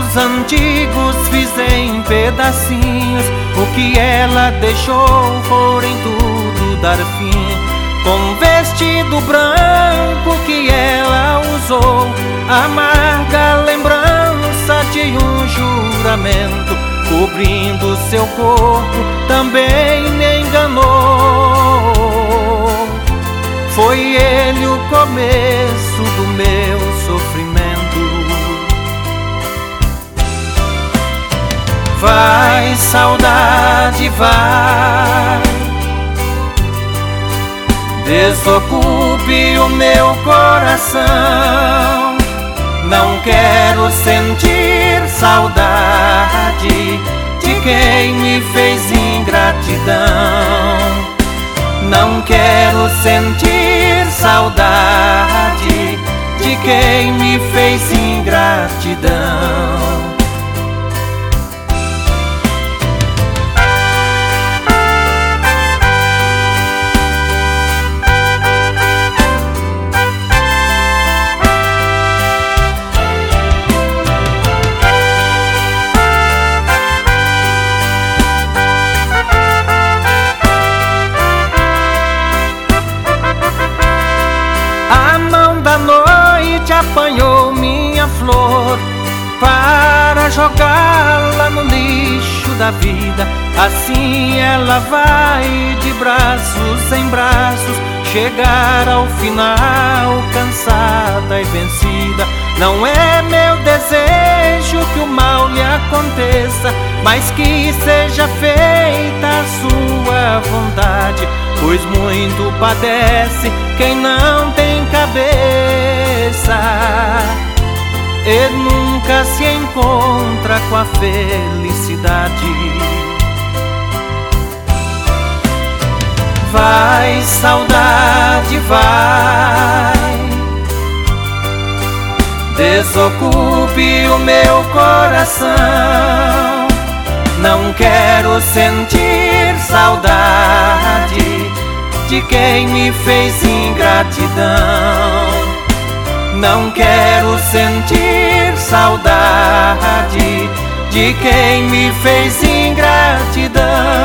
sonhos antigos fiz em pedacinhos. O que ela deixou for em tudo dar fim. Com vestido branco que ela usou, amarga lembrança de um juramento, cobrindo seu corpo também me enganou. Foi ele o começo do meu sofrimento. Vai, saudade, vai, desocupe o meu coração. Não quero sentir saudade de quem me fez ingratidão. Não quero sentir saudade de quem me fez ingratidão. Apanhou minha flor para jogá-la no lixo da vida. Assim ela vai de braços em braços, chegar ao final cansada e vencida. Não é meu desejo que o mal lhe aconteça, mas que seja feita a sua vontade, pois muito padece quem não tem cabeça e nunca se encontra com a felicidade. Vai, saudade, vai, desocupe o meu coração. Não quero sentir saudade de quem me fez ingratidão. Não quero sentir saudade de quem me fez ingratidão.